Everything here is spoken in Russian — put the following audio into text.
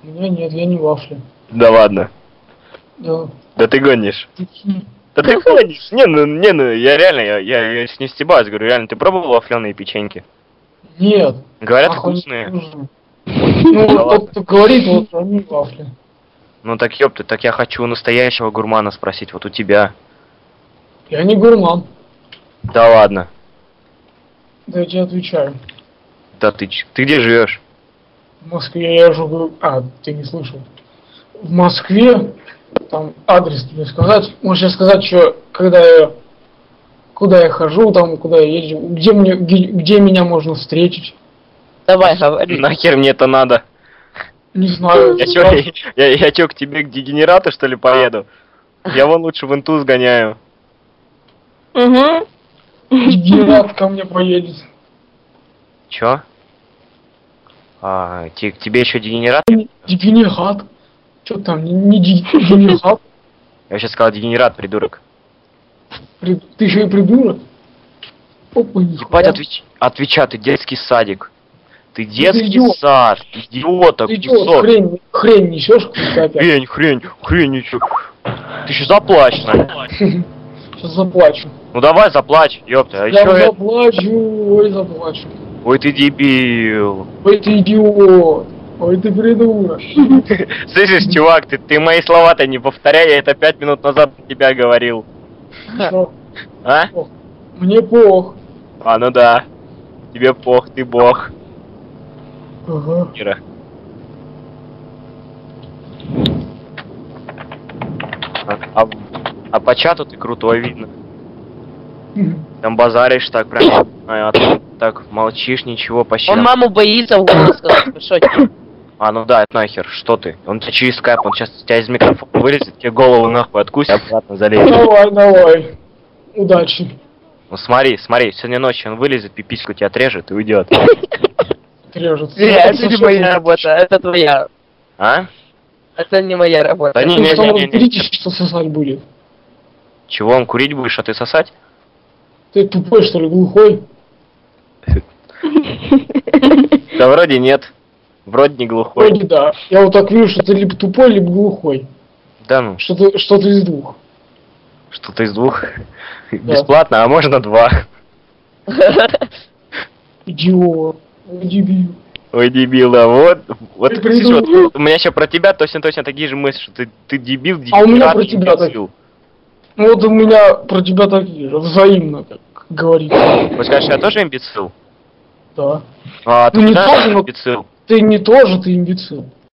У меня нет, я не вафли. Да ладно. Да. Да ты гонишь. Такие. Да ты гонишь. Не, я реально, я не стебаюсь, говорю, реально, ты пробовал вафляные печеньки? Нет. Говорят, Нахуй вкусные. не нужны. Ну, Да вот ладно. тот, кто говорит, вот они вафли. Ну так ёпты, так я хочу у настоящего гурмана спросить, вот у тебя. Я не гурман. Да ладно. Да я тебе отвечаю. Да ты где живешь? В Москве я живу... А, ты не слышал. В Москве, там адрес тебе сказать. Можешь сейчас сказать, что куда я хожу, там, куда я езжу, где меня можно встретить. Давай, говори. Нахер мне это надо? Не знаю. Я чё, к тебе к дегенерату, что ли, поеду? Я вон лучше в инту сгоняю. Угу. Дегенерат ко мне поедет. Чё? К тебе еще дегенерат? Дегенерат. Что там, не дегенерат? Я сейчас сказал дегенерат, придурок. Ты еще и придурок? Опа, Ебать, отвечай, ты детский садик. Ты детский идиот. сад, идиота, Ты кусок. что, хрень несешь какую-то опять? Хрень, ничего. Ты еще заплачь, Надя. Сейчас заплачу. Ну давай заплачь, ёпта, а Я чё это? заплачу, ой, заплачу. Ой, ты дебил. Ой, ты идиот. Ой, ты придурок. Слышишь, чувак, ты мои слова-то не повторяй, я это 5 минут назад для тебя говорил. Что? А? Мне пох. А, ну да. Тебе пох, ты бог. Ага. Ира. А по чату ты крутой видно. Там базаришь так прям, а ты так молчишь, ничего почти. Он маму боится в голос сказать, вы шо, А, ну да, это нахер, что ты? Он тебя через скайп, он сейчас тебя из микрофона вылезет, тебе голову нахуй откусит, обратно залезет. Давай. Удачи. Ну смотри, сегодня ночью он вылезет, пипиську тебя отрежет и уйдет. Режет. Это не моя работа, это твоя. А? Это не моя работа. Да не, Ты потом разберитесь, что сосать будет. Чего, он курить будешь, а ты сосать? Ты тупой, что ли, глухой? Да вроде нет. Вроде не глухой. Вроде да. Я вот так вижу, что ты либо тупой, либо глухой. Да ну, Что-то из двух. что-то из двух. Бесплатно, а можно 2. Идиот. Ой, дебил. Ой, дебил, да, вот, Ты слышишь, придурок. вот, у меня еще про тебя точно такие же мысли, что ты дебил, А у меня дегенерат, про тебя имбецил. Ну вот у меня про тебя такие же, взаимно, как говорится. Вот скажешь, я тоже имбецил? Да. А, ты Ну, не знаешь, тоже, что но- имбецил? Ты не тоже, ты имбецил.